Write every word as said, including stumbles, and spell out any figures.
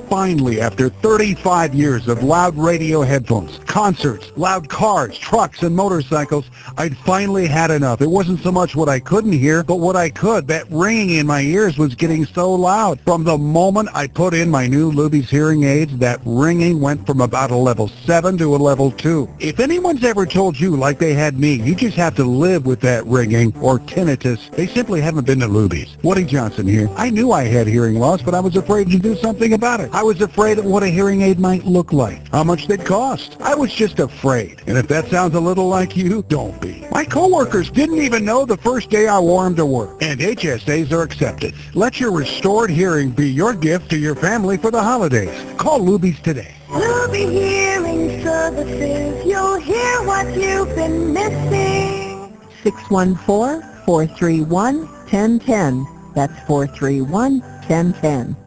finally, after thirty-five years of loud radio headphones, concerts, loud cars, trucks, and motorcycles, I'd finally had enough. It wasn't so much what I couldn't hear, but what I could. That ringing in my ears was getting so loud. From the moment I put in my new Luby's hearing aids, that ringing went from about a level seven to a level two. If anyone's ever told you, like they had me, you just have to live with that ringing or tinnitus, they simply haven't been to Luby's. Woody Johnson here. I knew I had hearing loss, but I was afraid to do something about it. I was afraid of what a hearing aid might look like, how much they'd cost. I was just afraid. And if that sounds a little like you, don't be. My coworkers didn't even know the first day I wore them to work. And H S As are accepted. Let your restored hearing be your gift to your family for the holidays. Call Luby's today. Luby Hearing Services. You'll hear what you've been missing. six one four, four three one, one zero one zero. That's four three one, one zero one zero.